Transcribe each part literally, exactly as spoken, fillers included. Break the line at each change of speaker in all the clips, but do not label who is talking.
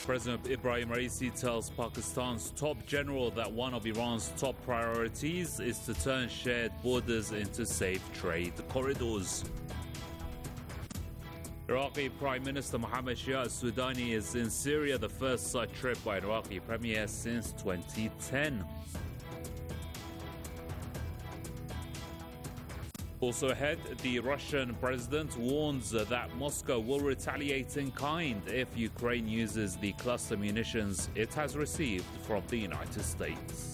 President Ibrahim Raisi tells Pakistan's top general that one of Iran's top priorities is to turn shared borders into safe trade corridors. Iraqi Prime Minister Mohammed Shia al-Sudani is in Syria, the first such trip by an Iraqi premier since twenty ten. Also ahead, the Russian president warns that Moscow will retaliate in kind if Ukraine uses the cluster munitions it has received from the United States.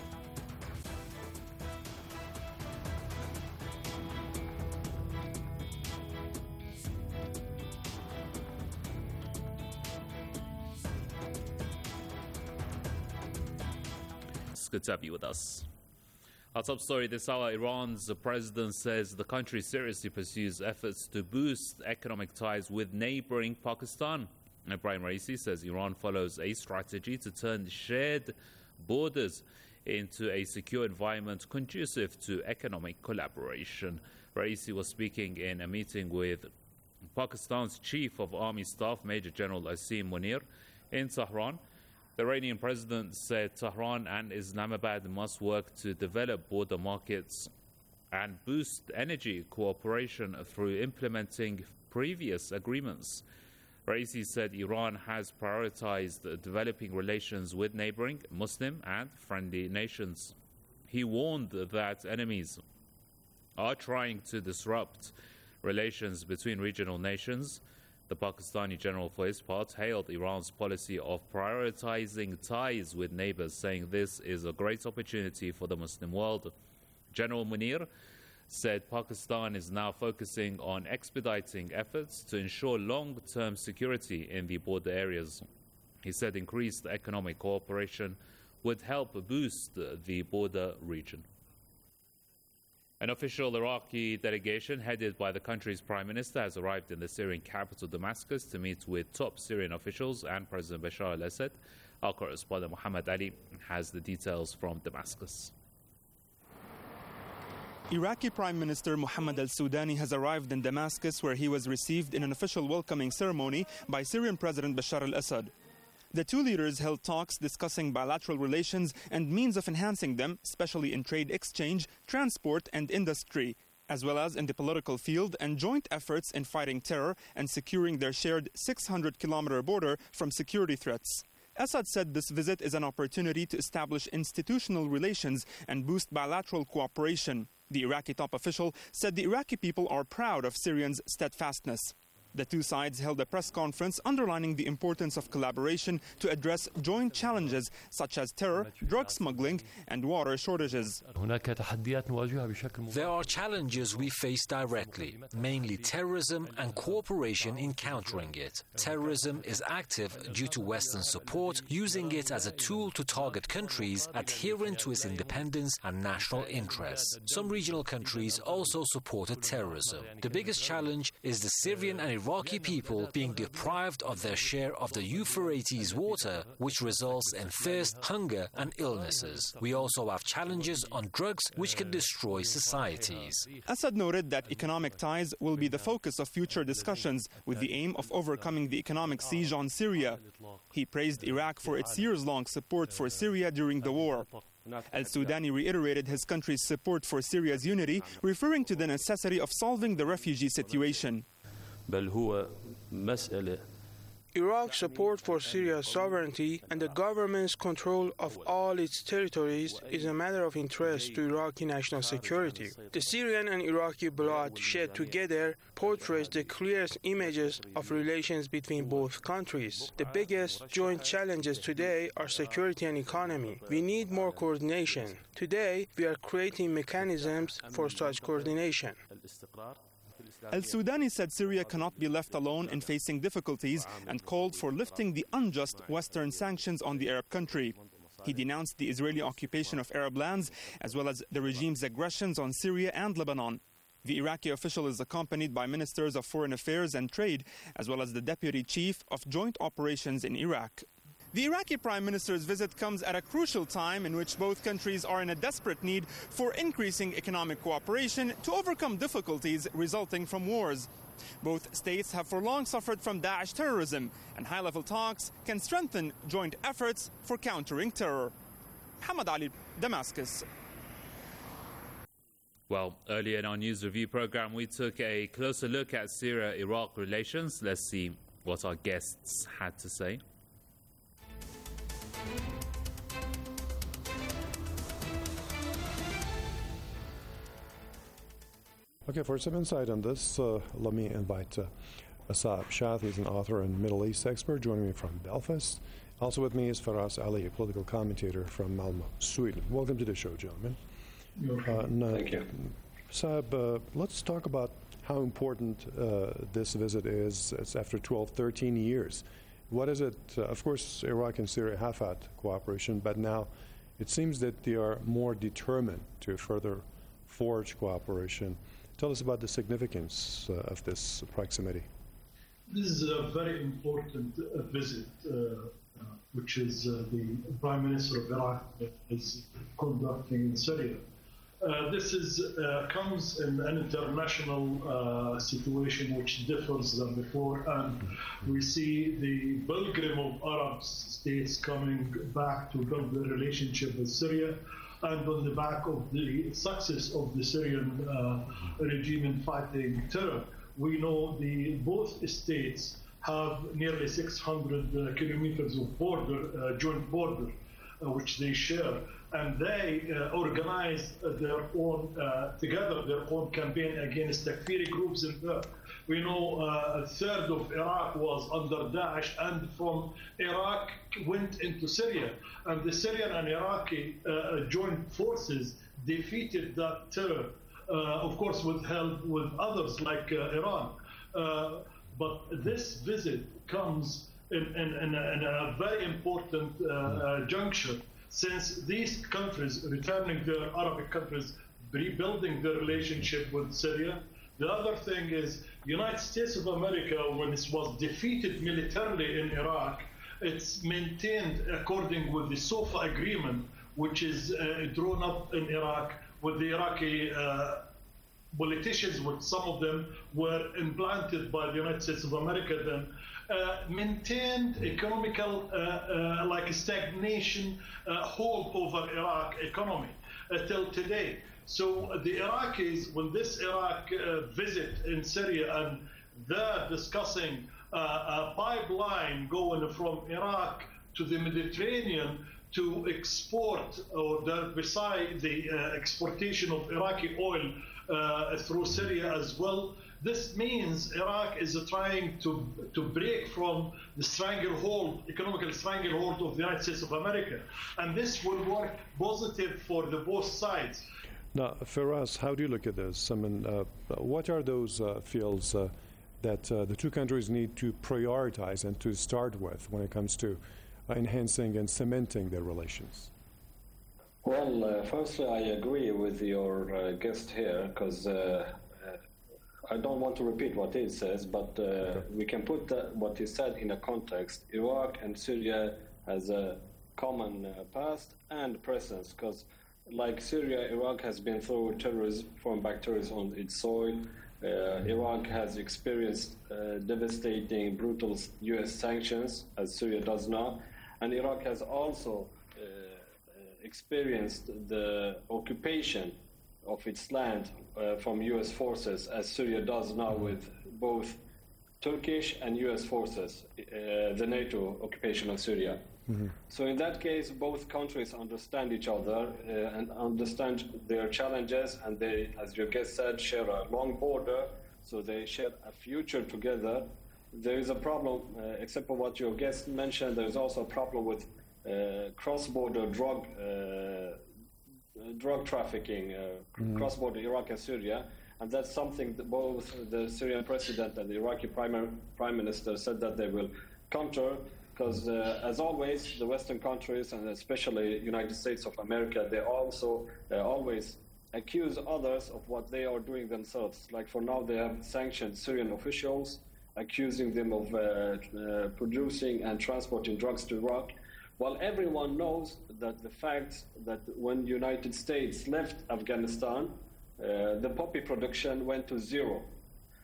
It's good to have you with us. Our top story this hour, Iran's president says the country seriously pursues efforts to boost economic ties with neighboring Pakistan. Ibrahim Raisi says Iran follows a strategy to turn shared borders into a secure environment conducive to economic collaboration. Raisi was speaking in a meeting with Pakistan's Chief of Army Staff, Major General Asim Munir, in Tehran. The Iranian president said Tehran and Islamabad must work to develop border markets and boost energy cooperation through implementing previous agreements. Raisi said Iran has prioritized developing relations with neighboring Muslim and friendly nations. He warned that enemies are trying to disrupt relations between regional nations. The Pakistani general, for his part, hailed Iran's policy of prioritizing ties with neighbors, saying this is a great opportunity for the Muslim world. General Munir said Pakistan is now focusing on expediting efforts to ensure long-term security in the border areas. He said increased economic cooperation would help boost the border region. An official Iraqi delegation headed by the country's prime minister has arrived in the Syrian capital Damascus to meet with top Syrian officials and President Bashar al-Assad. Our correspondent Muhammad Ali has the details from Damascus.
Iraqi Prime Minister Mohammed al-Sudani has arrived in Damascus, where he was received in an official welcoming ceremony by Syrian President Bashar al-Assad. The two leaders held talks discussing bilateral relations and means of enhancing them, especially in trade exchange, transport and industry, as well as in the political field and joint efforts in fighting terror and securing their shared six hundred kilometer border from security threats. Assad said this visit is an opportunity to establish institutional relations and boost bilateral cooperation. The Iraqi top official said the Iraqi people are proud of Syrians' steadfastness. The two sides held a press conference underlining the importance of collaboration to address joint challenges such as terror, drug smuggling, and water shortages.
There are challenges we face directly, mainly terrorism and cooperation in countering it. Terrorism is active due to Western support, using it as a tool to target countries adherent to its independence and national interests. Some regional countries also supported terrorism. The biggest challenge is the Syrian and Iraqi people being deprived of their share of the Euphrates water, which results in thirst, hunger and illnesses. We also have challenges on drugs which can destroy societies.
Assad noted that economic ties will be the focus of future discussions with the aim of overcoming the economic siege on Syria. He praised Iraq for its years-long support for Syria during the war. Al-Sudani reiterated his country's support for Syria's unity, referring to the necessity of solving the refugee situation.
Iraq's support for Syria's sovereignty and the government's control of all its territories is a matter of interest to Iraqi national security. The Syrian and Iraqi blood shed together portrays the clearest images of relations between both countries. The biggest joint challenges today are security and economy. We need more coordination. Today, we are creating mechanisms for such coordination.
Al-Sudani said Syria cannot be left alone in facing difficulties and called for lifting the unjust Western sanctions on the Arab country. He denounced the Israeli occupation of Arab lands as well as the regime's aggressions on Syria and Lebanon. The Iraqi official is accompanied by ministers of foreign affairs and trade, as well as the deputy chief of joint operations in Iraq. The Iraqi Prime Minister's visit comes at a crucial time in which both countries are in a desperate need for increasing economic cooperation to overcome difficulties resulting from wars. Both states have for long suffered from Daesh terrorism, and high-level talks can strengthen joint efforts for countering terror. Muhammad Ali, Damascus.
Well, earlier in our news review program, we took a closer look at Syria-Iraq relations. Let's see what our guests had to say.
Okay, for some insight on this, uh, let me invite uh, Asab Shah. He's an author and Middle East expert, joining me from Belfast. Also with me is Faraz Ali, a political commentator from Malmö, Sweden. Welcome to the show, gentlemen. Uh, now,
Thank you.
Saab, uh, let's talk about how important uh, this visit is. It's after twelve, thirteen years. What is it? Uh, of course, Iraq and Syria have had cooperation, but now it seems that they are more determined to further forge cooperation. Tell us about the significance uh, of this proximity.
This is a very important uh, visit, uh, uh, which is uh, the Prime Minister of Iraq is conducting in Syria. Uh, this is uh, comes in an international uh, situation which differs than before, and we see the pilgrim of Arab states coming back to build their relationship with Syria, and on the back of the success of the Syrian uh, regime in fighting terror. We know the both states have nearly six hundred uh, kilometers of border, uh, joint border, uh, which they share. And they uh, organize their own, uh, together, their own campaign against Takfiri groups in there. We know uh, a third of Iraq was under Daesh, and from Iraq went into Syria. And the Syrian and Iraqi uh, joint forces defeated that terror, uh, of course with help with others like uh, Iran. Uh, but this visit comes in, in, in, a, in a very important uh, uh, juncture, since these countries, returning their Arabic countries, rebuilding their relationship with Syria. The other thing is, United States of America, when it was defeated militarily in Iraq, it's maintained according with the SOFA agreement, which is uh, drawn up in Iraq with the Iraqi uh, politicians, which some of them were implanted by the United States of America then, uh, maintained economical, uh, uh, like a stagnation uh, hold over Iraq economy uh, till today. So uh, the Iraqis, when this Iraq uh, visit in Syria, and they're discussing uh, a pipeline going from Iraq to the Mediterranean to export, or the, beside the uh, exportation of Iraqi oil uh, through Syria as well. This means Iraq is uh, trying to to break from the stranglehold, economical stranglehold of the United States of America, and this will work positive for the both sides.
Now, Faraz, how do you look at this? I mean, uh, what are those uh, fields uh, that uh, the two countries need to prioritize and to start with when it comes to uh, enhancing and cementing their relations?
Well, uh, firstly, I agree with your uh, guest here, because uh, I don't want to repeat what he says, but uh, okay. we can put that, what he said in a context. Iraq and Syria has a common uh, past and present, because like Syria, Iraq has been through terrorism, foreign backed terrorism on its soil. Uh, Iraq has experienced uh, devastating, brutal U S sanctions, as Syria does now. And Iraq has also uh, experienced the occupation of its land uh, from U S forces, as Syria does now with both Turkish and U S forces, uh, the NATO occupation of Syria. Mm-hmm. So in that case, both countries understand each other uh, and understand their challenges, and they, as your guest said, share a long border, so they share a future together. There is a problem, uh, except for what your guest mentioned, there is also a problem with uh, cross-border drug uh, drug trafficking, uh, mm-hmm. cross-border Iraq and Syria, and that's something that both the Syrian president and the Iraqi prime, prime minister said that they will counter. Because, uh, as always, the Western countries, and especially United States of America, they also uh, always accuse others of what they are doing themselves. Like for now, they have sanctioned Syrian officials, accusing them of uh, uh, producing and transporting drugs to Iraq. While everyone knows that the fact that when the United States left Afghanistan, uh, the poppy production went to zero.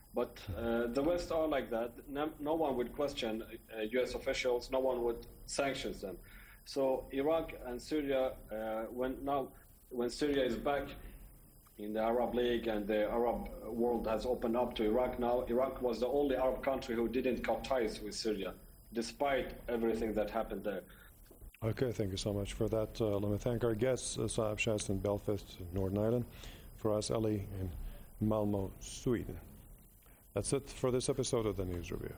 But uh, the West are like that. No, no one would question uh, U S officials. No one would sanction them. So Iraq and Syria, uh, when now when Syria is back in the Arab League and the Arab world has opened up to Iraq now, Iraq was the only Arab country who didn't cut ties with Syria, despite everything that happened there.
Okay, thank you so much for that. Uh, let me thank our guests, uh, Saab Shast in Belfast, Northern Ireland, Faraz Ali in Malmo, Sweden. That's it for this episode of the News Review.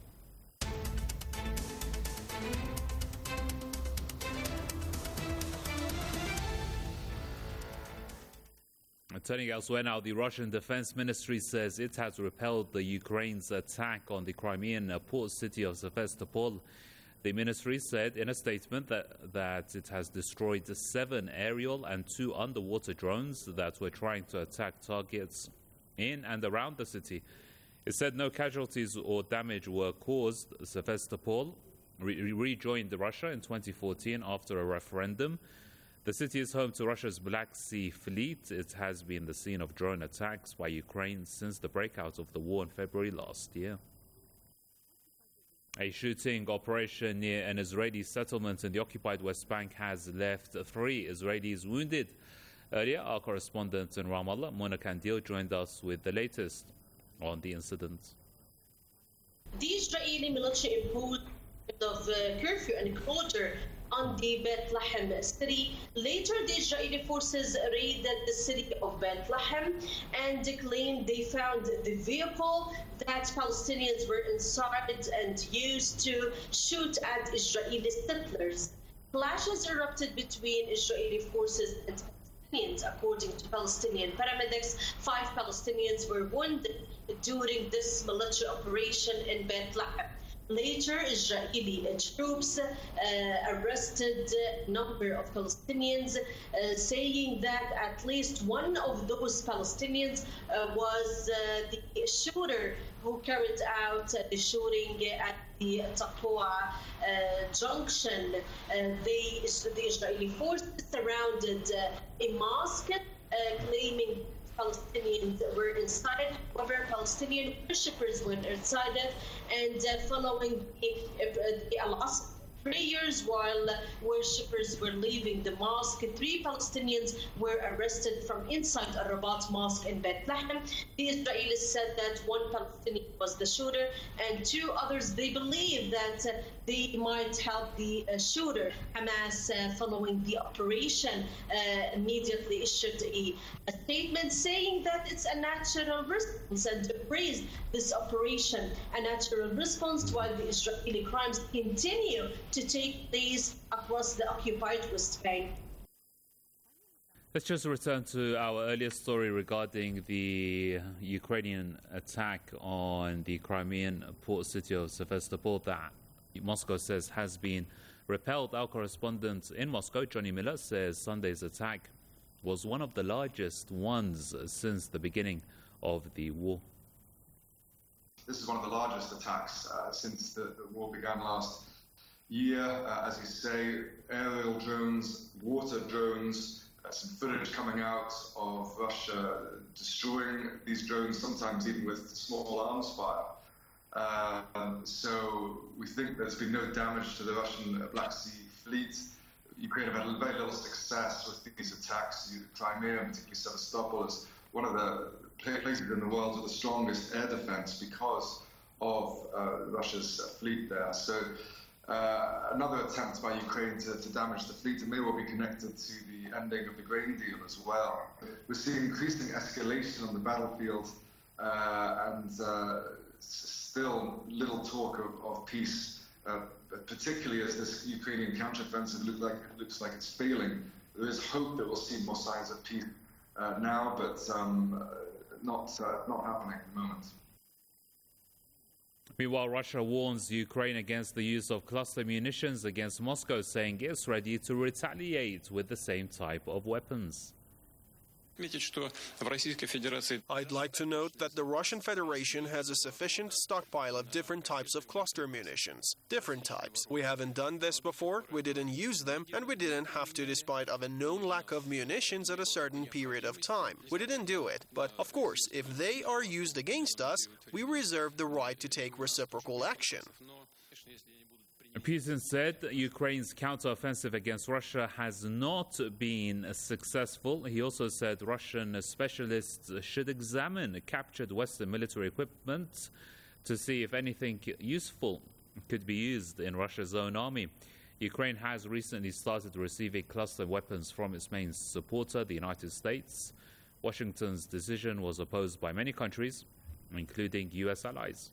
Turning elsewhere now, the Russian Defense Ministry says it has repelled the Ukraine's attack on the Crimean port city of Sevastopol. The ministry said in a statement that, that it has destroyed seven aerial and two underwater drones that were trying to attack targets in and around the city. It said no casualties or damage were caused. Sevastopol re- rejoined Russia in twenty fourteen after a referendum. The city is home to Russia's Black Sea Fleet. It has been the scene of drone attacks by Ukraine since the breakout of the war in February last year. A shooting operation near an Israeli settlement in the occupied West Bank has left three Israelis wounded. Earlier, our correspondent in Ramallah, Mona Kandil, joined us with the latest on the incident.
The Israeli military imposed of uh, curfew and closure on the Bethlehem city. Later, the Israeli forces raided the city of Bethlehem and claimed they found the vehicle that Palestinians were inside and used to shoot at Israeli settlers. Clashes erupted between Israeli forces and Palestinians. According to Palestinian paramedics, five Palestinians were wounded during this military operation in Bethlehem. Later, Israeli troops uh, arrested a number of Palestinians, uh, saying that at least one of those Palestinians uh, was uh, the shooter who carried out uh, the shooting at the Taqwa uh, junction. Uh, they, the Israeli forces surrounded uh, a mosque, uh, claiming Palestinians were inside. However, Palestinian worshippers were inside it, and uh, following the, uh, the Al-Asr prayers while worshippers were leaving the mosque, three Palestinians were arrested from inside Al-Rabat Mosque in Bethlehem. The Israelis said that one Palestinian was the shooter, and two others, they believe that uh, they might help the uh, shooter. Hamas, uh, following the operation, uh, immediately issued a, a statement saying that it's a natural response and praised this operation, a natural response while the Israeli crimes continue to take place across the occupied West Bank.
Let's just return to our earlier story regarding the Ukrainian attack on the Crimean port city of Sevastopol that Moscow says has been repelled. Our correspondent in Moscow, Johnny Miller, says Sunday's attack was one of the largest ones since the beginning of the war.
This is one of the largest attacks uh, since the, the war began last year. Uh, as you say, aerial drones, water drones, uh, some footage coming out of Russia destroying these drones, sometimes even with small arms fire. Uh, um, so we think there's been no damage to the Russian Black Sea Fleet. Ukraine have had very little success with these attacks. Crimea, particularly Sevastopol, is one of the places in the world with the strongest air defense because of uh, Russia's fleet there. So uh, another attempt by Ukraine to, to damage the fleet, and may well be connected to the ending of the grain deal as well. We're seeing increasing escalation on the battlefield uh, and uh, still little talk of, of peace, uh, particularly as this Ukrainian counteroffensive look like, looks like it's failing. There is hope that we'll see more signs of peace uh, now, but um, not, uh, not happening at the moment.
Meanwhile, Russia warns Ukraine against the use of cluster munitions against Moscow, saying it's ready to retaliate with the same type of weapons.
I'd like to note that the Russian Federation has a sufficient stockpile of different types of cluster munitions. Different types. We haven't done this before, we didn't use them, and we didn't have to despite of a known lack of munitions at a certain period of time. We didn't do it. But, of course, if they are used against us, we reserve the right to take reciprocal action.
Putin said Ukraine's counteroffensive against Russia has not been successful. He also said Russian specialists should examine captured Western military equipment to see if anything useful could be used in Russia's own army. Ukraine has recently started receiving cluster weapons from its main supporter, the United States. Washington's decision was opposed by many countries, including U S allies.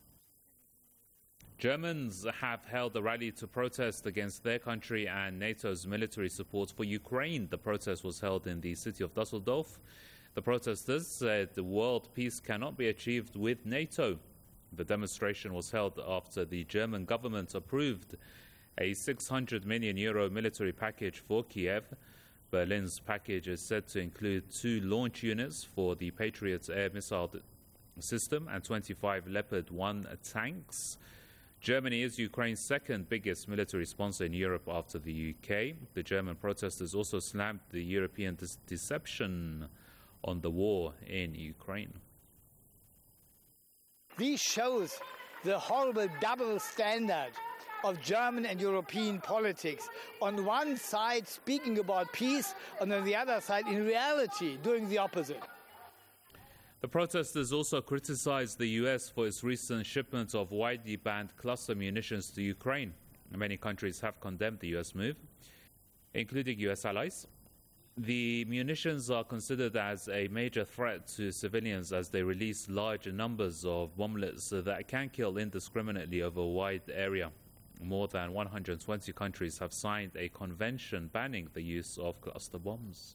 Germans have held a rally to protest against their country and NATO's military support for Ukraine. The protest was held in the city of Dusseldorf. The protesters said the world peace cannot be achieved with NATO. The demonstration was held after the German government approved a six hundred million euro military package for Kiev. Berlin's package is said to include two launch units for the Patriot air missile system and twenty-five Leopard one tanks. Germany is Ukraine's second biggest military sponsor in Europe after the U K. The German protesters also slammed the European de- deception on the war in Ukraine.
This shows the horrible double standard of German and European politics. On one side speaking about peace, and on the other side in reality doing the opposite.
The protesters also criticized the U S for its recent shipment of widely banned cluster munitions to Ukraine. Many countries have condemned the U S move, including U S allies. The munitions are considered as a major threat to civilians as they release large numbers of bomblets that can kill indiscriminately over a wide area. More than one hundred twenty countries have signed a convention banning the use of cluster bombs.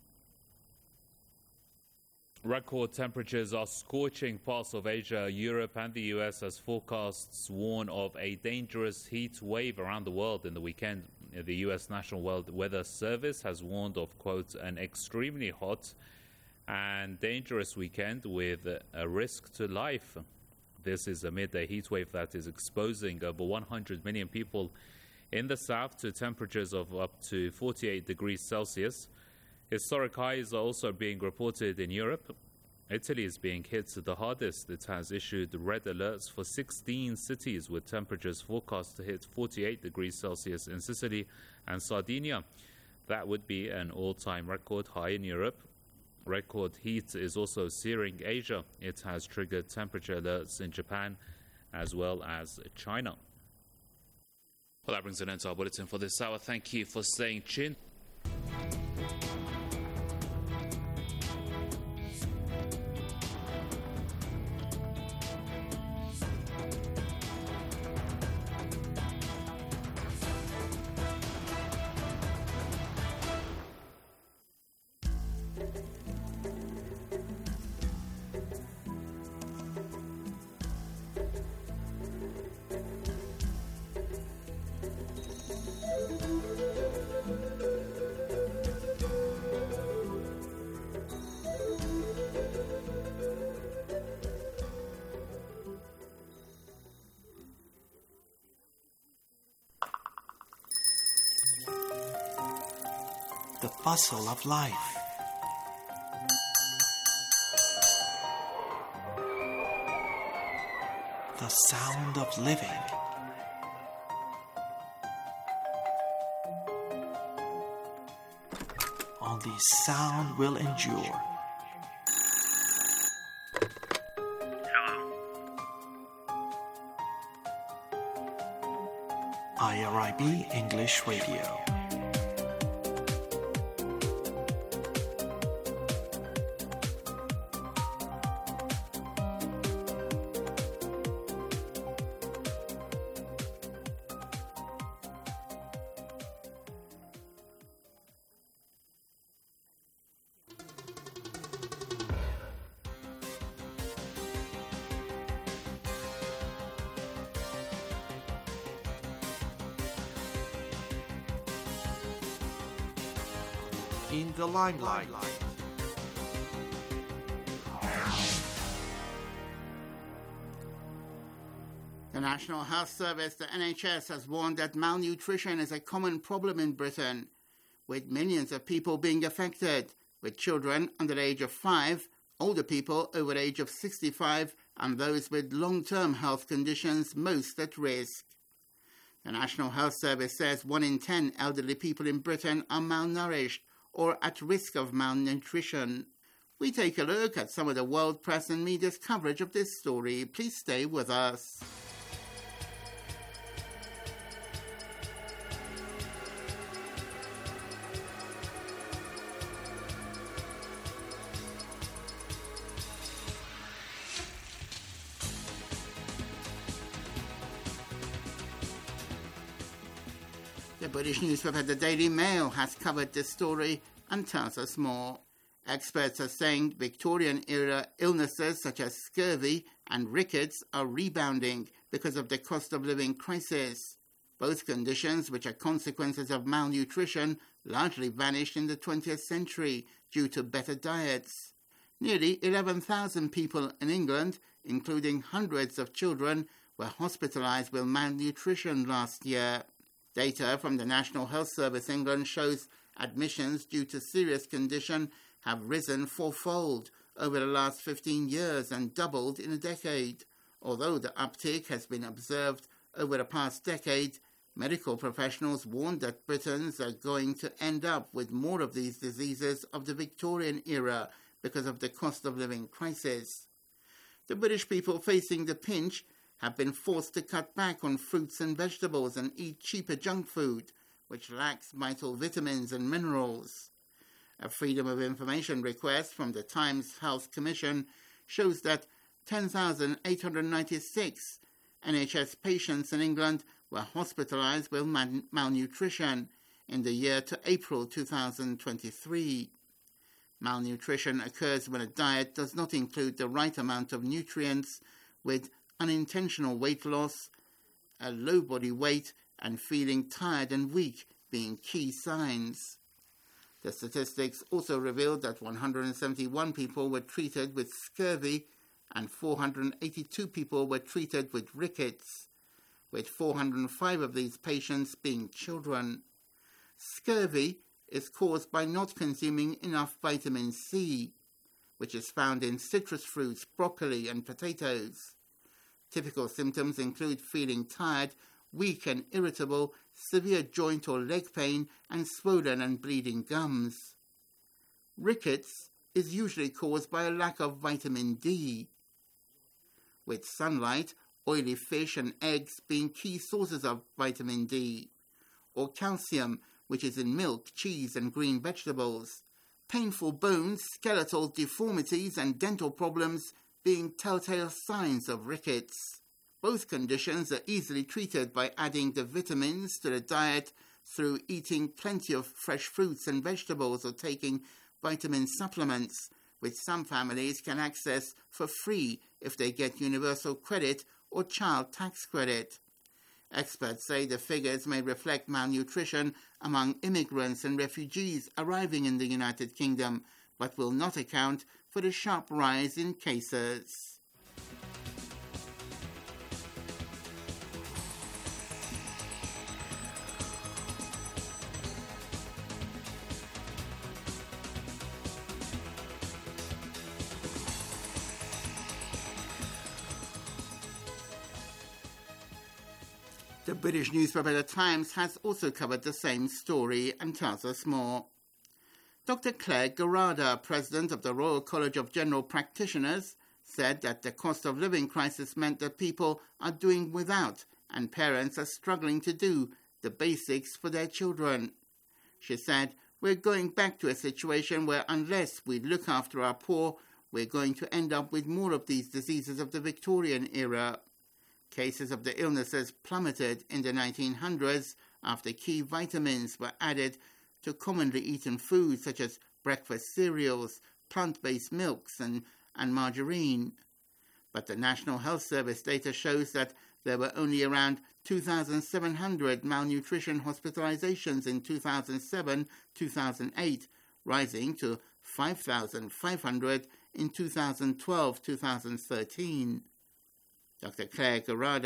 Record temperatures are scorching parts of Asia, Europe and the U S as forecasts warn of a dangerous heat wave around the world in the weekend. The U S National Weather Service has warned of, quote, an extremely hot and dangerous weekend with a risk to life. This is amid a heat wave that is exposing over one hundred million people in the south to temperatures of up to forty-eight degrees Celsius. Historic highs are also being reported in Europe. Italy is being hit the hardest. It has issued red alerts for sixteen cities with temperatures forecast to hit forty-eight degrees Celsius in Sicily and Sardinia. That would be an all-time record high in Europe. Record heat is also searing Asia. It has triggered temperature alerts in Japan as well as China. Well, that brings an end to our bulletin for this hour. Thank you for staying tuned.
The bustle of life. The sound of living. Only sound will endure.
Hello.
I R I B English Radio. In the limelight.
The National Health Service, the N H S, has warned that malnutrition is a common problem in Britain, with millions of people being affected, with children under the age of five, older people over the age of sixty-five, and those with long-term health conditions most at risk. The National Health Service says one in ten elderly people in Britain are malnourished or at risk of malnutrition. We take a look at some of the world press and media's coverage of this story. Please stay with us. The British newspaper The Daily Mail has covered this story and tells us more. Experts are saying Victorian-era illnesses such as scurvy and rickets are rebounding because of the cost of living crisis. Both conditions, which are consequences of malnutrition, largely vanished in the twentieth century due to better diets. Nearly eleven thousand people in England, including hundreds of children, were hospitalised with malnutrition last year. Data from the National Health Service England shows admissions due to serious condition have risen fourfold over the last fifteen years and doubled in a decade. Although the uptick has been observed over the past decade, medical professionals warn that Britons are going to end up with more of these diseases of the Victorian era because of the cost of living crisis. The British people facing the pinch have been forced to cut back on fruits and vegetables and eat cheaper junk food, which lacks vital vitamins and minerals. A Freedom of Information request from the Times Health Commission shows that ten thousand eight hundred ninety-six N H S patients in England were hospitalised with mal- malnutrition in the year to April two thousand twenty-three. Malnutrition occurs when a diet does not include the right amount of nutrients, with unintentional weight loss, a low body weight, and feeling tired and weak being key signs. The statistics also revealed that one hundred seventy-one people were treated with scurvy and four hundred eighty-two people were treated with rickets, with four hundred five of these patients being children. Scurvy is caused by not consuming enough vitamin C, which is found in citrus fruits, broccoli, and potatoes. Typical symptoms include feeling tired, weak and irritable, severe joint or leg pain, and swollen and bleeding gums. Rickets is usually caused by a lack of vitamin D, with sunlight, oily fish and eggs being key sources of vitamin D, or calcium, which is in milk, cheese and green vegetables. Painful bones, skeletal deformities and dental problems being telltale signs of rickets. Both conditions are easily treated by adding the vitamins to the diet through eating plenty of fresh fruits and vegetables or taking vitamin supplements, which some families can access for free if they get universal credit or child tax credit. Experts say the figures may reflect malnutrition among immigrants and refugees arriving in the United Kingdom, but will not account for the sharp rise in cases. The British newspaper The Times has also covered the same story and tells us more. Doctor Claire Gerada, president of the Royal College of General Practitioners, said that the cost of living crisis meant that people are doing without and parents are struggling to do the basics for their children. She said, "We're going back to a situation where unless we look after our poor, we're going to end up with more of these diseases of the Victorian era." Cases of the illnesses plummeted in the nineteen hundreds after key vitamins were added to commonly eaten foods such as breakfast cereals, plant-based milks and, and margarine. But the National Health Service data shows that there were only around two thousand seven hundred malnutrition hospitalizations in two thousand seven to two thousand eight, rising to five thousand five hundred in two thousand twelve to two thousand thirteen. Doctor Claire Gerada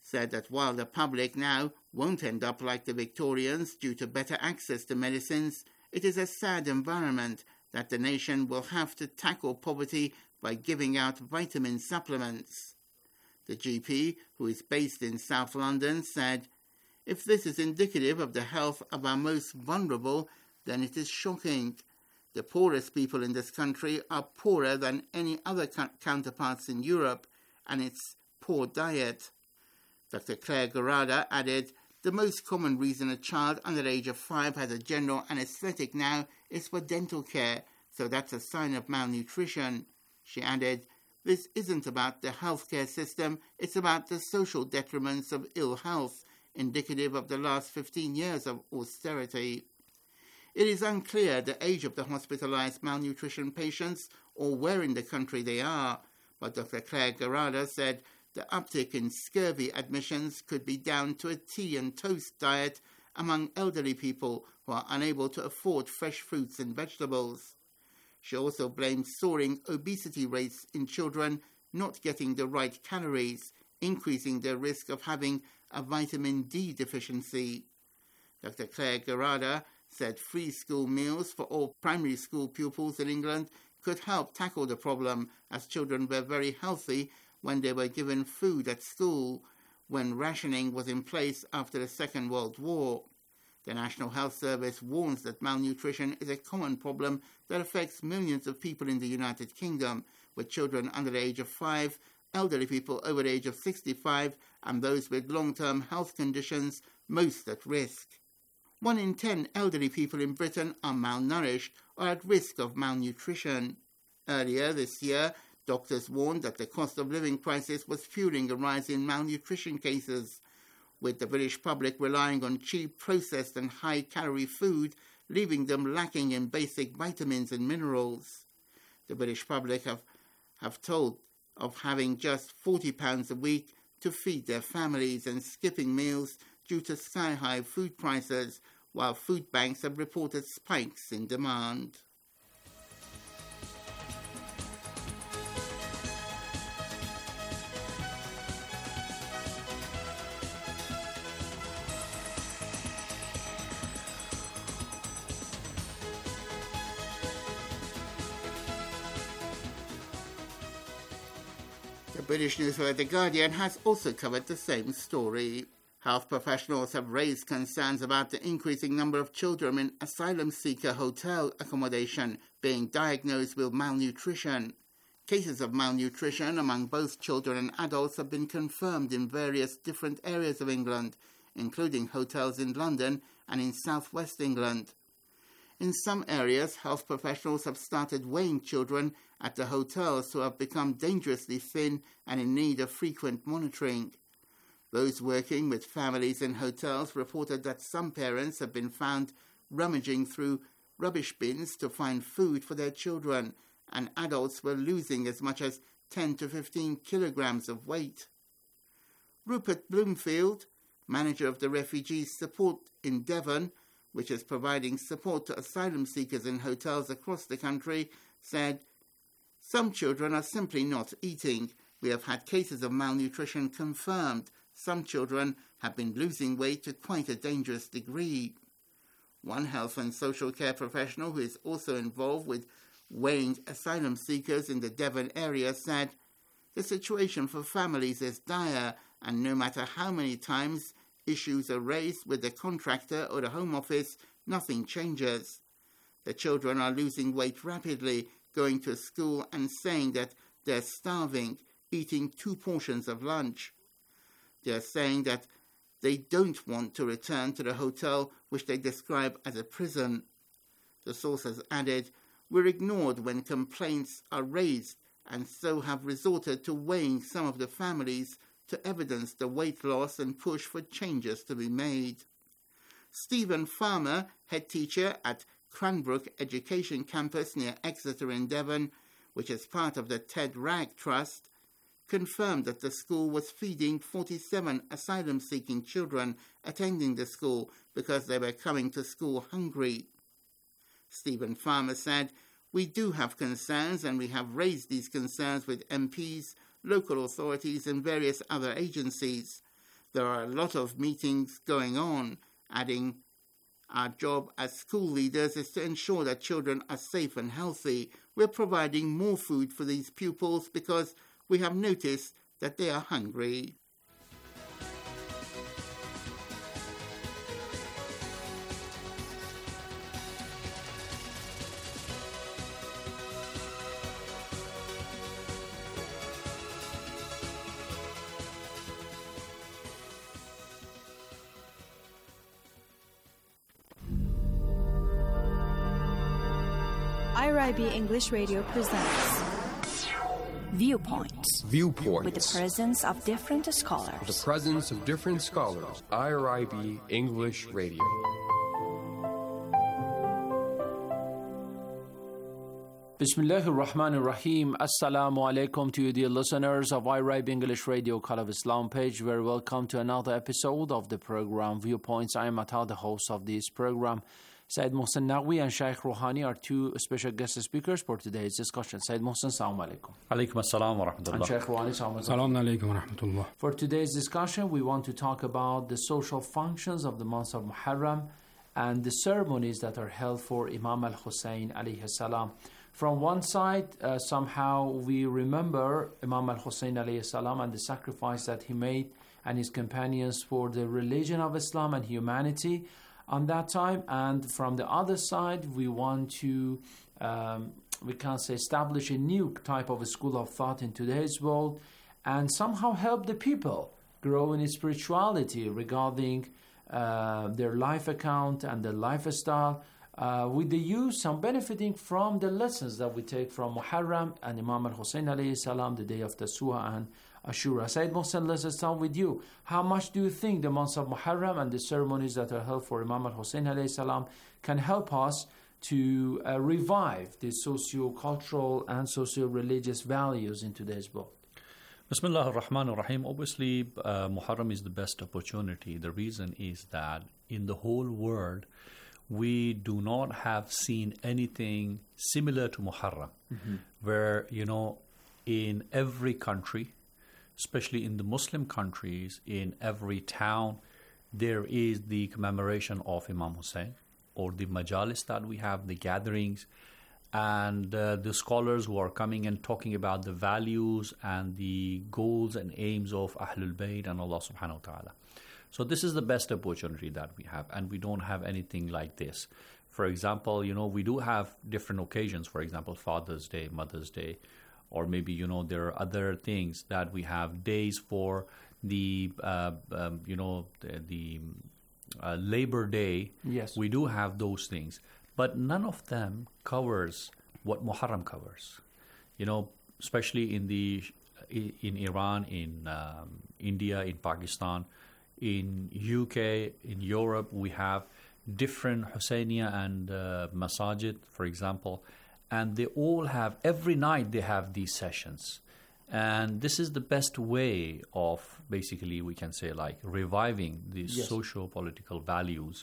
said that while the public now won't end up like the Victorians due to better access to medicines, it is a sad environment that the nation will have to tackle poverty by giving out vitamin supplements. The G P, who is based in South London, said, "If this is indicative of the health of our most vulnerable, then it is shocking. The poorest people in this country are poorer than any other counterparts in Europe, and it's poor diet." Doctor Claire Garada added, "The most common reason a child under the age of five has a general anaesthetic now is for dental care, so that's a sign of malnutrition." She added, "This isn't about the healthcare system, it's about the social detriments of ill health, indicative of the last fifteen years of austerity." It is unclear the age of the hospitalized malnutrition patients or where in the country they are, but Doctor Claire Garada said the uptick in scurvy admissions could be down to a tea and toast diet among elderly people who are unable to afford fresh fruits and vegetables. She also blamed soaring obesity rates in children not getting the right calories, increasing their risk of having a vitamin D deficiency. Doctor Claire Garada said free school meals for all primary school pupils in England could help tackle the problem, as children were very healthy when they were given food at school, when rationing was in place after the Second World War. The National Health Service warns that malnutrition is a common problem that affects millions of people in the United Kingdom, with children under the age of five, elderly people over the age of sixty-five, and those with long-term health conditions most at risk. One in ten elderly people in Britain are malnourished or at risk of malnutrition. Earlier this year, doctors warned that the cost of living crisis was fueling a rise in malnutrition cases, with the British public relying on cheap, processed and high-calorie food, leaving them lacking in basic vitamins and minerals. The British public have, have told of having just forty pounds a week to feed their families and skipping meals due to sky-high food prices, while food banks have reported spikes in demand. The British newspaper The Guardian has also covered the same story. Health professionals have raised concerns about the increasing number of children in asylum seeker hotel accommodation being diagnosed with malnutrition. Cases of malnutrition among both children and adults have been confirmed in various different areas of England, including hotels in London and in southwest England. In some areas, health professionals have started weighing children at the hotels who have become dangerously thin and in need of frequent monitoring. Those working with families in hotels reported that some parents have been found rummaging through rubbish bins to find food for their children, and adults were losing as much as ten to fifteen kilograms of weight. Rupert Bloomfield, manager of the Refugees Support in Devon, which is providing support to asylum seekers in hotels across the country, said, "Some children are simply not eating. We have had cases of malnutrition confirmed. Some children have been losing weight to quite a dangerous degree." One health and social care professional who is also involved with weighing asylum seekers in the Devon area said, "The situation for families is dire, and no matter how many times issues are raised with the contractor or the Home Office, nothing changes. The children are losing weight rapidly, going to school and saying that they're starving, eating two portions of lunch. They're saying that they don't want to return to the hotel, which they describe as a prison." The source has added, "We're ignored when complaints are raised, and so have resorted to weighing some of the families to evidence the weight loss and push for changes to be made." Stephen Farmer, head teacher at Cranbrook Education Campus near Exeter in Devon, which is part of the Ted Ragg Trust, confirmed that the school was feeding forty-seven asylum-seeking children attending the school because they were coming to school hungry. Stephen Farmer said, "We do have concerns, and we have raised these concerns with M Ps, local authorities and various other agencies. There are a lot of meetings going on, adding, our job as school leaders is to ensure that children are safe and healthy. We're providing more food for these pupils because we have noticed that they are hungry.
I R I B English Radio presents Viewpoints.
Viewpoints.
With the presence of different scholars.
With the presence of different scholars. I R I B English Radio.
Bismillahir Rahmanir Rahim. Assalamu alaikum to you, dear listeners of I R I B English Radio Call of Islam page. Very welcome to another episode of the program Viewpoints. I am Atta, the host of this program. Said Mohsen Naqvi and Shaykh Rouhani are two special guest speakers for today's discussion. Said Mohsen, Assalamu alaikum.
Alaikum assalam wa rahmatullah.
And Shaykh Rouhani,
Assalamu alaikum wa rahmatullah.
For today's discussion, we want to talk about the social functions of the month of Muharram and the ceremonies that are held for Imam al-Hussein alayhi salam. From one side, uh, somehow we remember Imam al-Hussein alayhi salam and the sacrifice that he made and his companions for the religion of Islam and humanity on that time. And from the other side, we want to, um, we can say, establish a new type of a school of thought in today's world and somehow help the people grow in spirituality regarding uh, their life account and their lifestyle, uh, with the use and benefiting from the lessons that we take from Muharram and Imam al-Hussein alayhi salam, the day of Tasu'a and Ashura. Sayyid Mohsen, let's start with you. How much do you think the months of Muharram and the ceremonies that are held for Imam al-Hussein alayhi salam can help us to uh, revive the socio-cultural and socio-religious values in today's world?
Bismillah ar-Rahman ar-Rahim. Obviously, uh, Muharram is the best opportunity. The reason is that in the whole world, we do not have seen anything similar to Muharram, mm-hmm. where, you know, in every country, especially in the Muslim countries, in every town, there is the commemoration of Imam Hussein, or the majalis that we have, the gatherings, and uh, the scholars who are coming and talking about the values and the goals and aims of Ahlul Bayt and Allah subhanahu wa ta'ala. So this is the best opportunity that we have, and we don't have anything like this. For example, you know, we do have different occasions, for example, Father's Day, Mother's Day, or maybe, you know, there are other things that we have, days for the, uh, um, you know, the, the uh, Labor Day.
Yes.
We do have those things. But none of them covers what Muharram covers. You know, especially in the in Iran, in um, India, in Pakistan, in U K, in Europe, we have different Husainiya and uh, Masajid, for example. And they all have, every night they have these sessions. And this is the best way of, basically, we can say, like, reviving these yes. socio-political values.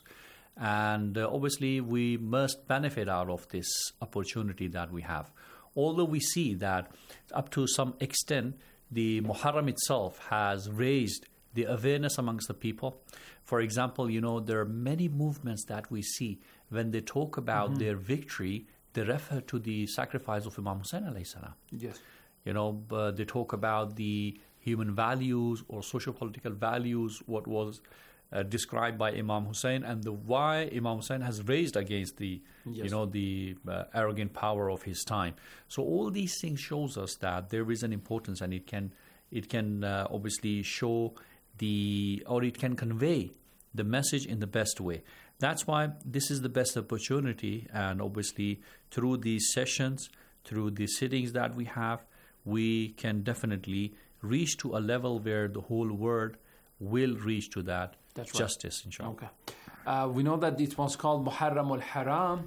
And uh, obviously, we must benefit out of this opportunity that we have. Although we see that, up to some extent, the Muharram itself has raised the awareness amongst the people. For example, you know, there are many movements that we see when they talk about mm-hmm. their victory. They refer to the sacrifice of Imam Hussein alayhi salam.
Yes.
You know, uh, they talk about the human values or socio-political values, what was uh, described by Imam Hussein, and the why Imam Hussein has raised against the, yes. you know, the uh, arrogant power of his time. So all these things shows us that there is an importance, and it can, it can uh, obviously show the, or it can convey the message in the best way. That's why this is the best opportunity, and obviously through these sessions, through the sittings that we have, we can definitely reach to a level where the whole world will reach to that That's justice, right. inshallah.
Okay. Uh, we know that it was called Muharram al-Haram,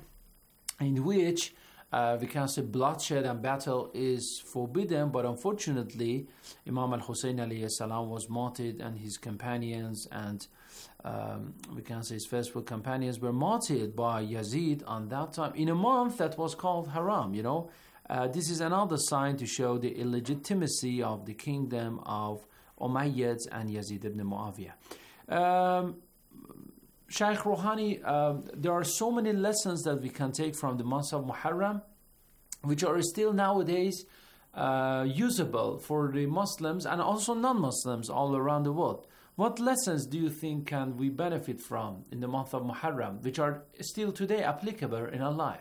in which uh, we can say bloodshed and battle is forbidden, but unfortunately, Imam al-Hussein alayhi salam was martyred, and his companions and Um, we can say his faithful companions were martyred by Yazid on that time in a month that was called Haram, you know. Uh, this is another sign to show the illegitimacy of the kingdom of Umayyads and Yazid ibn Muawiyah. Um, Shaykh Rouhani, um, there are so many lessons that we can take from the month of Muharram, which are still nowadays uh, usable for the Muslims and also non-Muslims all around the world. What lessons do you think can we benefit from in the month of Muharram, which are still today applicable in our life?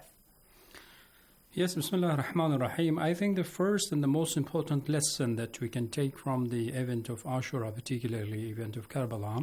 Yes, Bismillah ar-Rahman ar-Rahim. I think the first and the most important lesson that we can take from the event of Ashura, particularly the event of Karbala,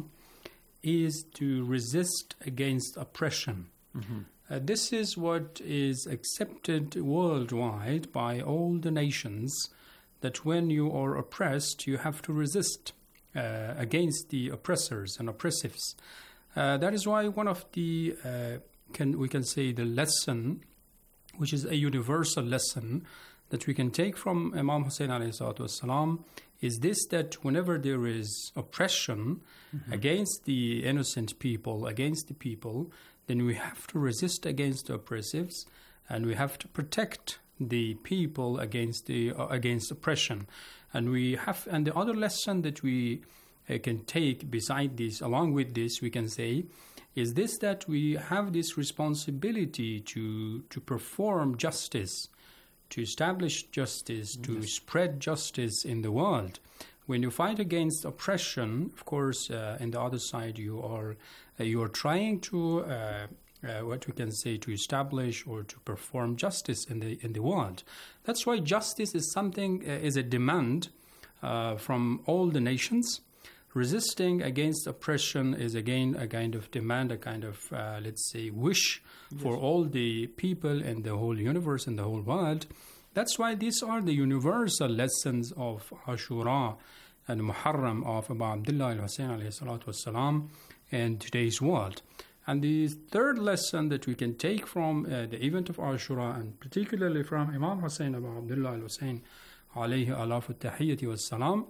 is to resist against oppression. Mm-hmm. Uh, this is what is accepted worldwide by all the nations, that when you are oppressed, you have to resist uh, against the oppressors and oppressives. Uh, that is why one of the, uh, can we can say the lesson, which is a universal lesson that we can take from Imam Hussein alayhi salatu wasalam, is this, that whenever there is oppression mm-hmm. against the innocent people, against the people, then we have to resist against the oppressives, and we have to protect the people against the uh, against oppression. And we have, and the other lesson that we uh, can take beside this, along with this, we can say, is this, that we have this responsibility to to perform justice, to establish justice, to yes. spread justice in the world. When you fight against oppression, of course, uh, on the other side, you are uh, you are trying to uh, uh, what we can say to establish or to perform justice in the in the world. That's why justice is something uh, is a demand uh, from all the nations. Resisting against oppression is again a kind of demand, a kind of, uh, let's say, wish yes. for all the people in the whole universe and the whole world. That's why these are the universal lessons of Ashura and Muharram of Abu Abdullah al-Hussein alayhi salatu wasalam in today's world. And the third lesson that we can take from uh, the event of Ashura, and particularly from Imam Hussein Abu Abdullah al-Hussein alayhi alafu tahiyyati wassalam,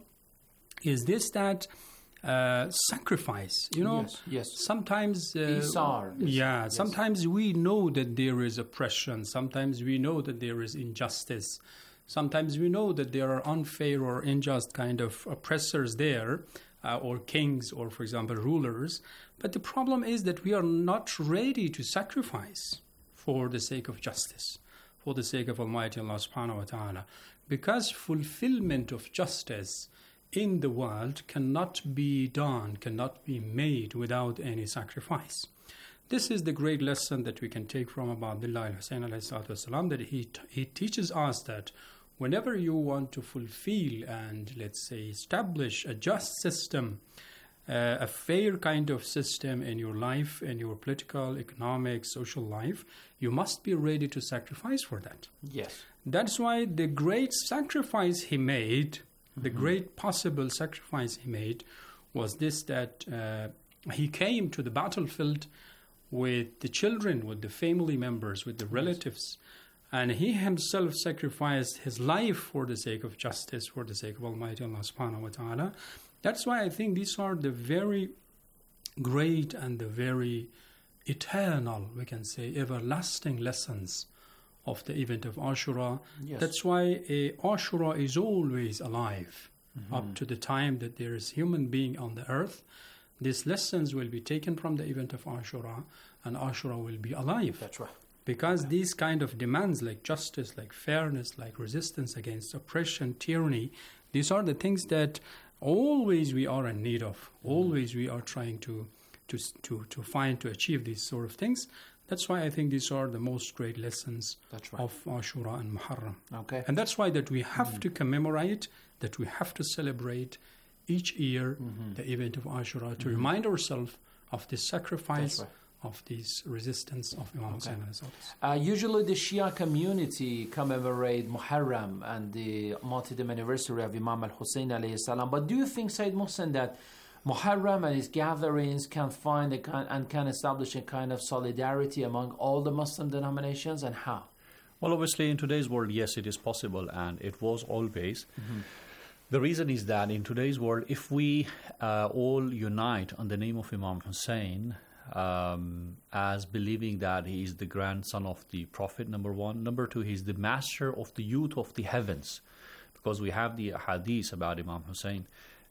is this, that Uh, sacrifice, you know,
yes, yes.
sometimes, uh,
Isar, yes,
yeah,
yes.
sometimes we know that there is oppression, sometimes we know that there is injustice, sometimes we know that there are unfair or unjust kind of oppressors there, uh, or kings, or, for example, rulers. But the problem is that we are not ready to sacrifice for the sake of justice, for the sake of Almighty Allah subhanahu wa ta'ala, because fulfillment of justice in the world cannot be done, cannot be made without any sacrifice. This is the great lesson that we can take from Abu Abdullah al-Hussein alayhi salatu wasalam, that he, t- he teaches us that whenever you want to fulfill and, let's say, establish a just system, uh, a fair kind of system in your life, in your political, economic, social life, you must be ready to sacrifice for that.
Yes.
That's why the great sacrifice he made, the mm-hmm. great possible sacrifice he made, was this, that uh, he came to the battlefield with the children, with the family members, with the relatives, and he himself sacrificed his life for the sake of justice, for the sake of Almighty Allah subhanahu wa ta'ala. That's why I think these are the very great and the very eternal, we can say, everlasting lessons of the event of Ashura.
Yes.
That's why uh, Ashura is always alive
mm-hmm.
up to the time that there is human being on the earth. These lessons will be taken from the event of Ashura, and Ashura will be alive.
That's right.
Because okay. these kind of demands, like justice, like fairness, like resistance against oppression, tyranny, these are the things that always we are in need of. Mm-hmm. Always we are trying to, to, to, to find, to achieve these sort of things. That's why I think these are the most great lessons
that's right.
of Ashura and Muharram.
Okay.
And that's why that we have
mm-hmm.
to commemorate, that we have to celebrate each year
mm-hmm. the
event of Ashura, to
mm-hmm.
remind ourselves of this sacrifice,
right.
of this resistance of Imam
okay.
Hussein.
Uh, usually the Shia community commemorate Muharram and the martyrdom anniversary of Imam al-Hussein alayhi salam. But do you think, Sayyid Mohsen, that Muharram and its gatherings can find a kind, and can establish a kind of solidarity among all the Muslim denominations, and how?
Well, obviously, in today's world, yes, it is possible, and it was always.
Mm-hmm.
The reason is that in today's world, if we uh, all unite on the name of Imam Hussein, um, as believing that he is the grandson of the Prophet, number one. Number two, he's the master of the youth of the heavens, because we have the hadith about Imam Hussein.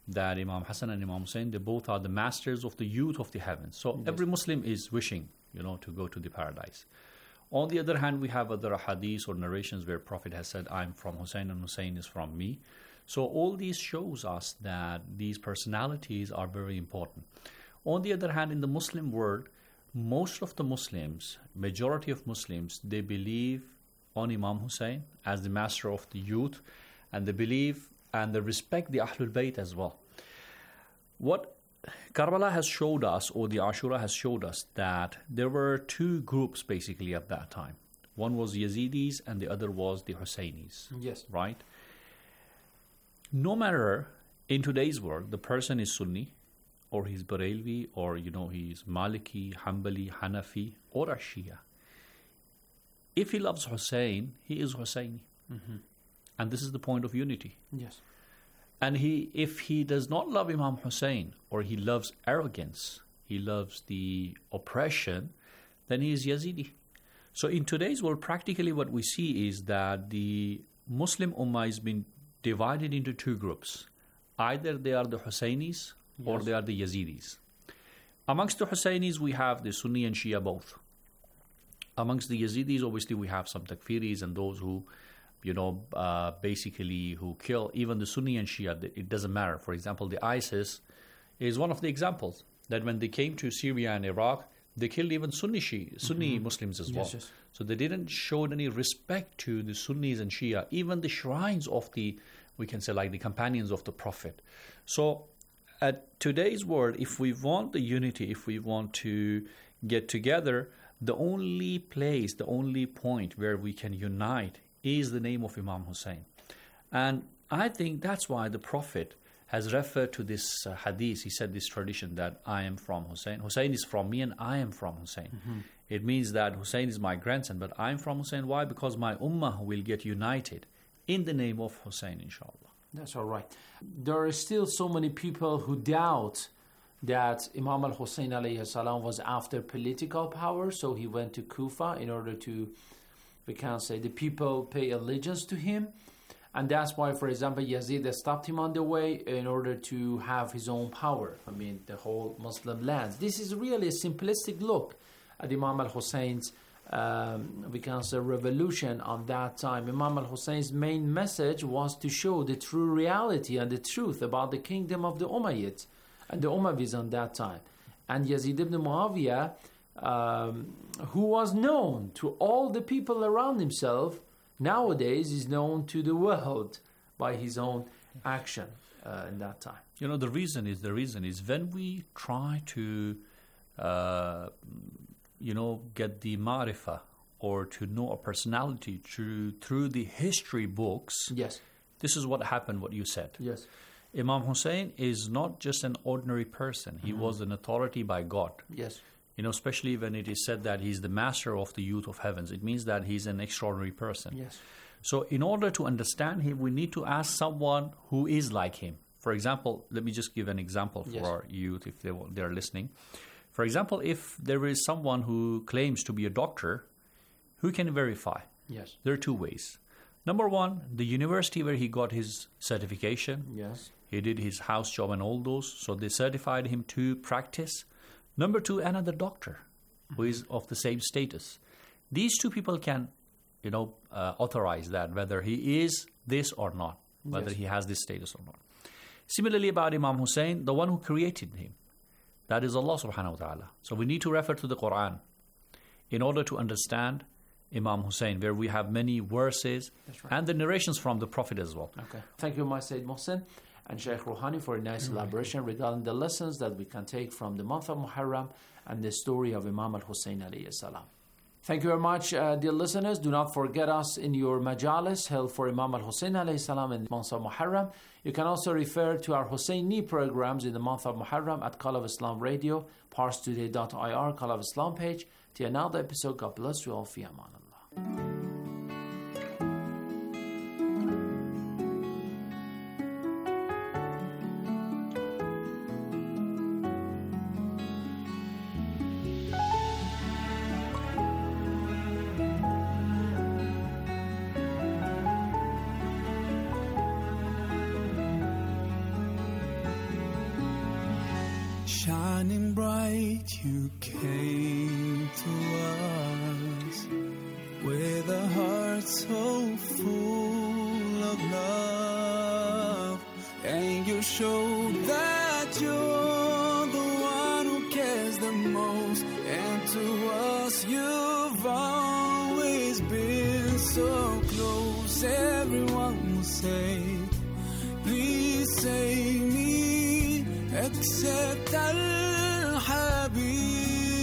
that Imam Hassan and Imam Hussein, they both are the masters of the youth of the heavens. So
Yes.
every Muslim is wishing, you know, to go to the paradise. On the other hand, we have other hadiths or narrations where Prophet has said, I'm from Hussein and Hussein is from me. So all these shows us that these personalities are very important. On the other hand, in the Muslim world, most of the Muslims, majority of Muslims, they believe on Imam Hussein as the master of the youth, and they believe and they respect the Ahlul Bayt as well. What Karbala has showed us, or the Ashura has showed us, that there were two groups basically at that time. One was Yazidis and the other was the Husseinis.
Yes.
Right? No matter in today's world, the person is Sunni, or he's Barelvi, or you know he's Maliki, Hanbali, Hanafi, or a Shia. If he loves Hussein, he is Husseini.
Mm-hmm.
And this is the point of unity.
Yes.
And he, if he does not love Imam Hussein, or he loves arrogance, he loves the oppression, then he is Yazidi. So in today's world, practically what we see is that the Muslim Ummah has been divided into two groups. Either they are the Husseinis, or
Yes.
they are the Yazidis. Amongst the Husseinis, we have the Sunni and Shia both. Amongst the Yazidis, obviously, we have some takfiris and those who, you know, uh, basically who kill. Even the Sunni and Shia, it doesn't matter. For example, the ISIS is one of the examples that when they came to Syria and Iraq, they killed even Sunni Shia, Sunni
Mhm.
Muslims as
Yes,
well.
yes.
So they didn't show any respect to the Sunnis and Shia, even the shrines of the, we can say like the companions of the Prophet. So at today's world, if we want the unity, if we want to get together, the only place, the only point where we can unite is the name of Imam Hussein. And I think that's why the Prophet has referred to this uh, hadith. He said this tradition that I am from Hussein. Hussein is from me and I am from Hussein.
Mm-hmm.
It means that Hussein is my grandson, but I'm from Hussein. Why? Because my ummah will get united in the name of Hussein, inshallah.
That's all right. There are still so many people who doubt that Imam al-Hussein alayhi salam was after political power, so he went to Kufa in order to, we can say, the people pay allegiance to him. And that's why, for example, Yazid stopped him on the way in order to have his own power. I mean, the whole Muslim lands. This is really a simplistic look at Imam al-Hussein's, um, we can say, revolution on that time. Imam al-Hussein's main message was to show the true reality and the truth about the kingdom of the Umayyads and the Umayyads on that time. And Yazid ibn Muawiyah, um, who was known to all the people around himself, nowadays is known to the world by his own action uh, in that time.
You know, the reason is, the reason is when we try to, uh, you know, get the ma'rifah or to know a personality through, through the history books.
Yes.
This is what happened, what you said.
Yes.
Imam Hussein is not just an ordinary person. He
Mhm.
was an authority by God.
Yes.
You know, especially when it is said that he's the master of the youth of heavens. It means that he's an extraordinary person.
Yes.
So in order to understand him, we need to ask someone who is like him. For example, let me just give an example for
Yes.
our youth if they, they're listening. For example, if there is someone who claims to be a doctor, who can verify?
Yes.
There are two ways. Number one, the university where he got his certification.
Yes.
He did his house job and all those, so they certified him to practice. Number two, another doctor who is of the same status. These two people can, you know, uh, authorize that, whether he is this or not, whether
Yes.
he has this status or not. Similarly about Imam Hussein, the one who created him, that is Allah subhanahu wa ta'ala. So we need to refer to the Quran in order to understand Imam Hussein, where we have many verses
That's right.
and the narrations from the Prophet as well.
Okay. Thank you, my Sayyid Mohsen and Sheikh Rouhani, for a nice
You're
elaboration regarding the lessons that we can take from the month of Muharram and the story of Imam al-Hussein alayhi salam. Thank you very much, uh, dear listeners. Do not forget us in your majalis held for Imam al-Hussein alayhi salam in the month of Muharram. You can also refer to our Husseini programs in the month of Muharram at Call of Islam Radio, parstoday dot I R, Call of Islam page. To another episode, God bless you all. Fi aman Allah.
Shining bright, you came to us with a heart so full of love, and you showed that you're the one who cares the most, and to us you've always been so close. Everyone will say, please save me, except Al-Habib.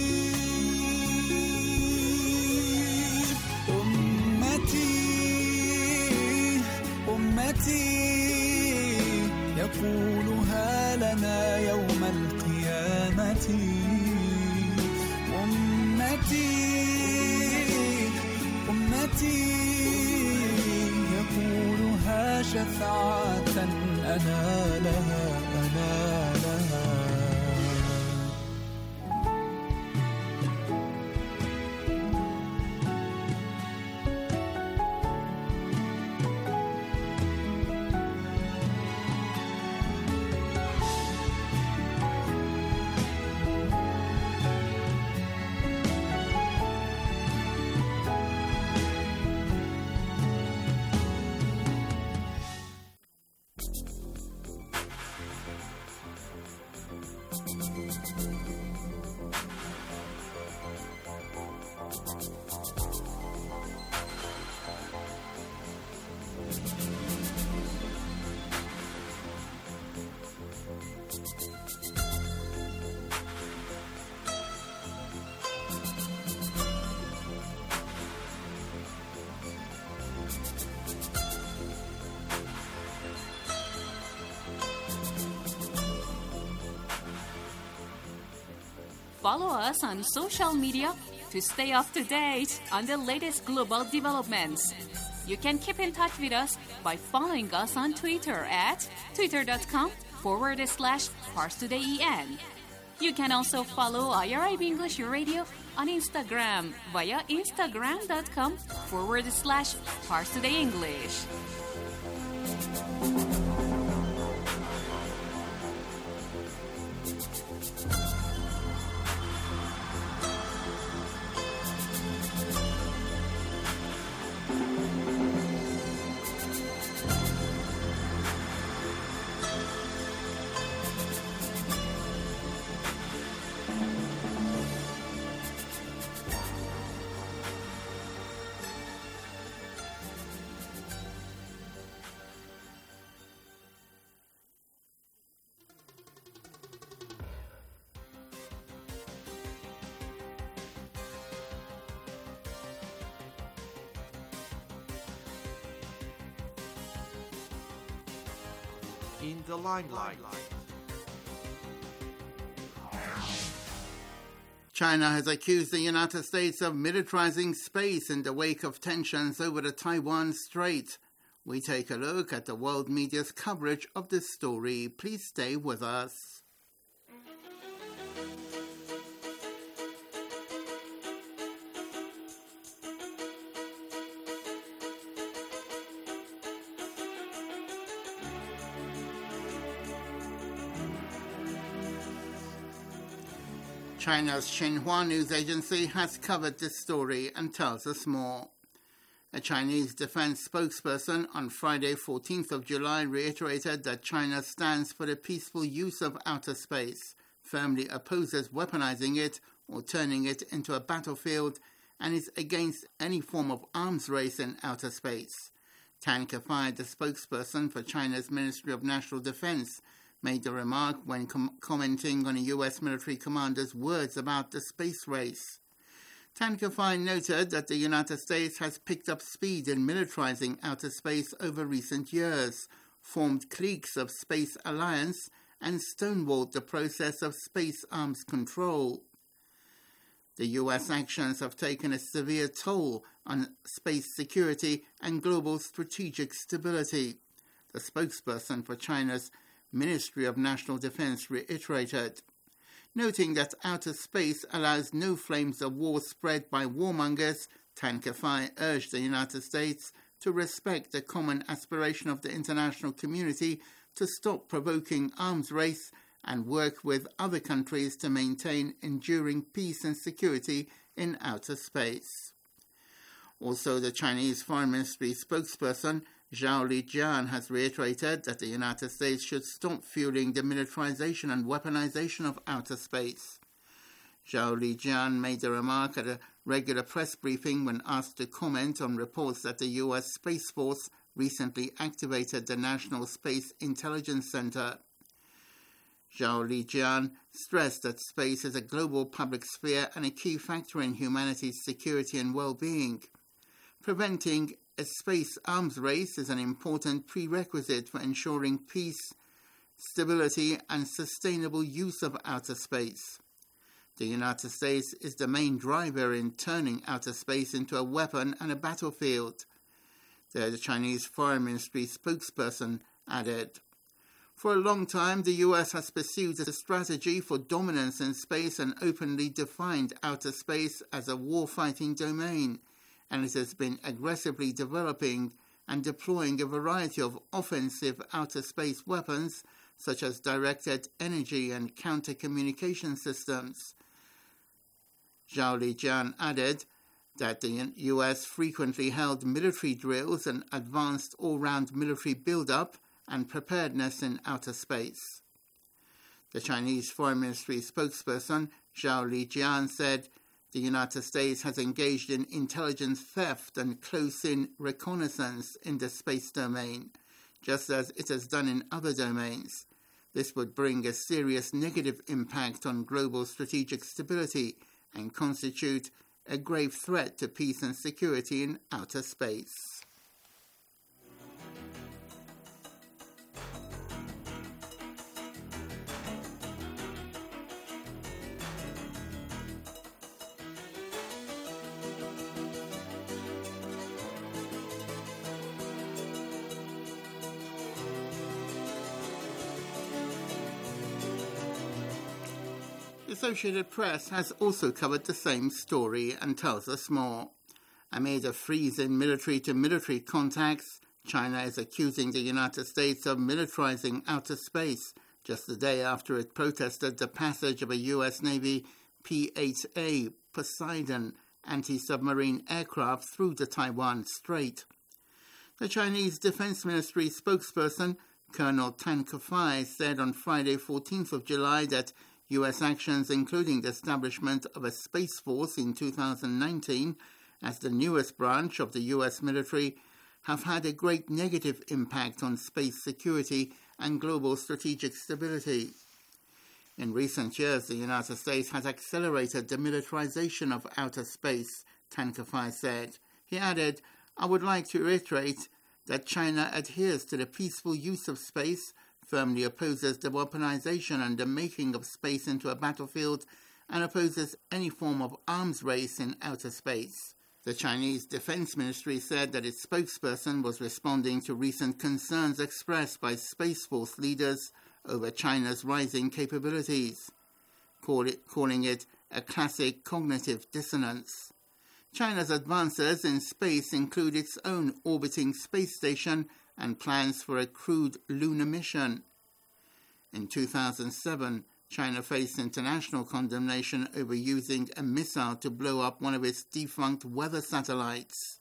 يقولها لنا يوم القيامة أمتي أمتي يقولها شفاعة أنا لها أنا لها.
Follow us on social media to stay up to date on the latest global developments. You can keep in touch with us by following us on Twitter at twitter.com forward slash ParsTodayEN. You can also follow I R I B English Radio on Instagram via instagram.com forward slash ParsTodayEnglish.
In the limelight.
China has accused the United States of militarizing space in the wake of tensions over the Taiwan Strait. We take a look at the world media's coverage of this story. Please stay with us. China's Xinhua news agency has covered this story and tells us more. A Chinese defense spokesperson on Friday, fourteenth of July, reiterated that China stands for the peaceful use of outer space, firmly opposes weaponizing it or turning it into a battlefield, and is against any form of arms race in outer space. Tan Kefai, the spokesperson for China's Ministry of National Defense, made the remark when com- commenting on a U S military commander's words about the space race. Tan Kefai noted that the United States has picked up speed in militarizing outer space over recent years, formed cliques of space alliance, and stonewalled the process of space arms control. The U S actions have taken a severe toll on space security and global strategic stability, the spokesperson for China's Ministry of National Defense reiterated, noting that outer space allows no flames of war spread by warmongers. Tan Kefai urged the United States to respect the common aspiration of the international community to stop provoking arms race and work with other countries to maintain enduring peace and security in outer space. Also, the Chinese Foreign Ministry spokesperson Zhao Lijian has reiterated that the United States should stop fueling the militarization and weaponization of outer space. Zhao Lijian made the remark at a regular press briefing when asked to comment on reports that the U S Space Force recently activated the National Space Intelligence Center. Zhao Lijian stressed that space is a global public sphere and a key factor in humanity's security and well-being. Preventing a space arms race is an important prerequisite for ensuring peace, stability, and sustainable use of outer space. The United States is the main driver in turning outer space into a weapon and a battlefield, the Chinese Foreign Ministry spokesperson added. For a long time, the U S has pursued a strategy for dominance in space and openly defined outer space as a war-fighting domain, and it has been aggressively developing and deploying a variety of offensive outer space weapons, such as directed energy and counter-communication systems. Zhao Lijian added that the U S frequently held military drills and advanced all-round military build-up and preparedness in outer space. The Chinese Foreign Ministry spokesperson Zhao Lijian said the United States has engaged in intelligence theft and close-in reconnaissance in the space domain, just as it has done in other domains. This would bring a serious negative impact on global strategic stability and constitute a grave threat to peace and security in outer space. The Associated Press has also covered the same story and tells us more. Amid a freeze in military-to-military contacts, China is accusing the United States of militarizing outer space just the day after it protested the passage of a U S Navy P eight A Poseidon anti-submarine aircraft through the Taiwan Strait. The Chinese Defense Ministry spokesperson, Colonel Tan Kefai, said on Friday, fourteenth of July, that U S actions, including the establishment of a Space Force in two thousand nineteen as the newest branch of the U S military, have had a great negative impact on space security and global strategic stability. In recent years, the United States has accelerated the militarization of outer space, Tan Kefai said. He added, "I would like to reiterate that China adheres to the peaceful use of space, firmly opposes the weaponization and the making of space into a battlefield, and opposes any form of arms race in outer space." The Chinese Defense Ministry said that its spokesperson was responding to recent concerns expressed by Space Force leaders over China's rising capabilities, call it, calling it a classic cognitive dissonance. China's advances in space include its own orbiting space station and plans for a crewed lunar mission. In two thousand seven, China faced international condemnation over using a missile to blow up one of its defunct weather satellites.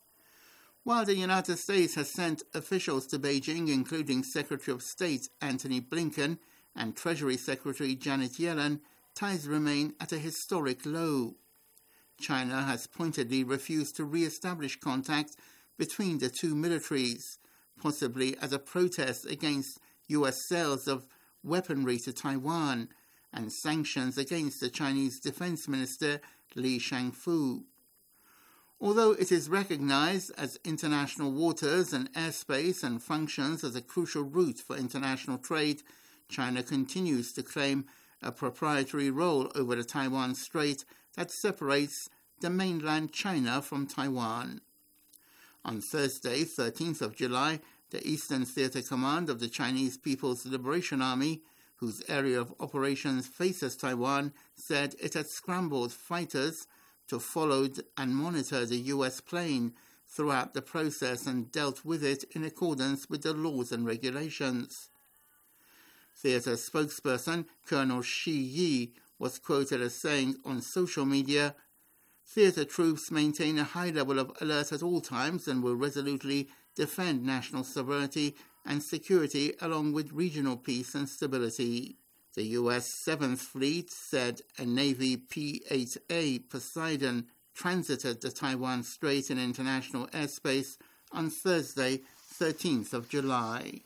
While the United States has sent officials to Beijing, including Secretary of State Antony Blinken and Treasury Secretary Janet Yellen, ties remain at a historic low. China has pointedly refused to re-establish contact between the two militaries, possibly as a protest against U S sales of weaponry to Taiwan and sanctions against the Chinese Defense Minister Li Shangfu. Although it is recognized as international waters and airspace and functions as a crucial route for international trade, China continues to claim a proprietary role over the Taiwan Strait that separates the mainland China from Taiwan. On Thursday, thirteenth of July, the Eastern Theater Command of the Chinese People's Liberation Army, whose area of operations faces Taiwan, said it had scrambled fighters to follow and monitor the U S plane throughout the process and dealt with it in accordance with the laws and regulations. Theatre spokesperson Colonel Shi Yi was quoted as saying on social media, "Theatre troops maintain a high level of alert at all times and will resolutely defend national sovereignty and security along with regional peace and stability." The U S seventh Fleet said a Navy P eight A Poseidon transited the Taiwan Strait in international airspace on Thursday, thirteenth of July.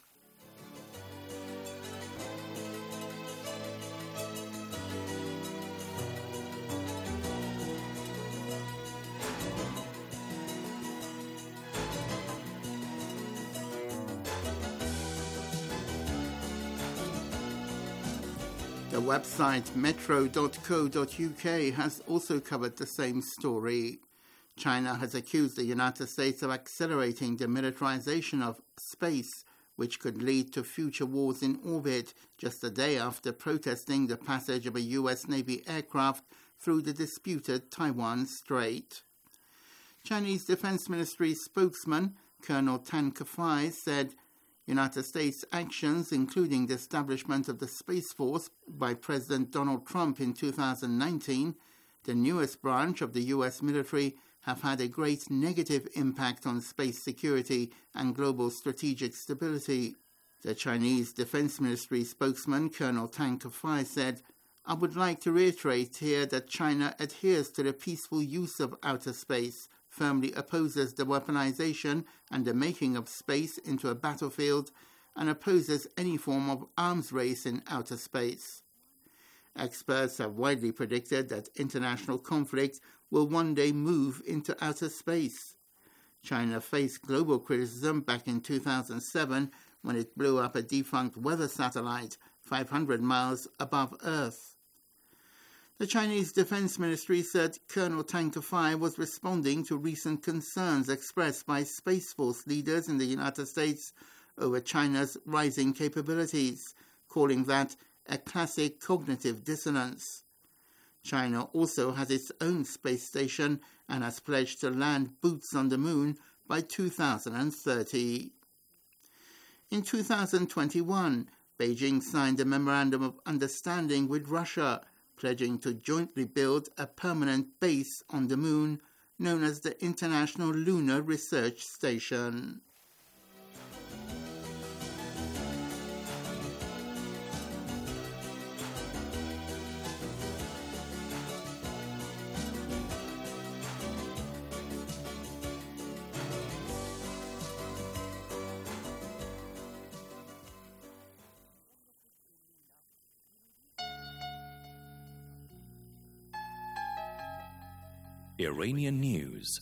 The website metro dot co dot U K has also covered the same story. China has accused the United States of accelerating the militarization of space, which could lead to future wars in orbit, just a day after protesting the passage of a U S Navy aircraft through the disputed Taiwan Strait. Chinese Defense Ministry spokesman Colonel Tan Kefai said United States actions, including the establishment of the Space Force by President Donald Trump in two thousand nineteen, the newest branch of the U S military, have had a great negative impact on space security and global strategic stability. The Chinese Defense Ministry spokesman Colonel Tan Kefai said, "I would like to reiterate here that China adheres to the peaceful use of outer space, firmly opposes the weaponization and the making of space into a battlefield, and opposes any form of arms race in outer space." Experts have widely predicted that international conflict will one day move into outer space. China faced global criticism back in two thousand seven when it blew up a defunct weather satellite five hundred miles above Earth. The Chinese Defense Ministry said Colonel Tan Kefai was responding to recent concerns expressed by Space Force leaders in the United States over China's rising capabilities, calling that a classic cognitive dissonance. China also has its own space station and has pledged to land boots on the moon by two thousand thirty. In two thousand twenty-one, Beijing signed a memorandum of understanding with Russia, pledging to jointly build a permanent base on the moon known as the International Lunar Research Station.
Iranian news,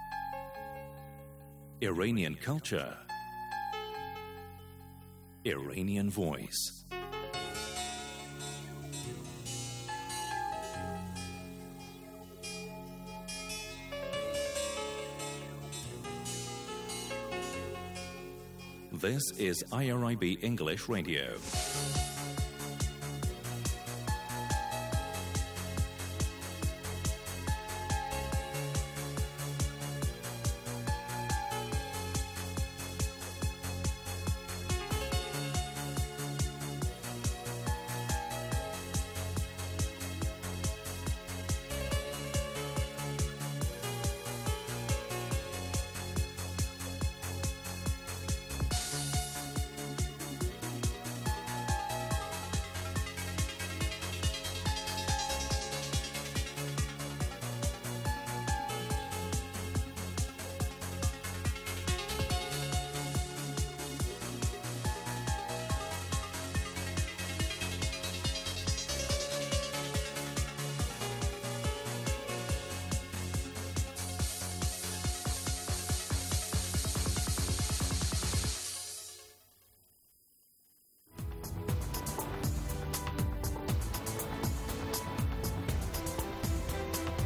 Iranian culture, Iranian voice. This is I R I B English Radio.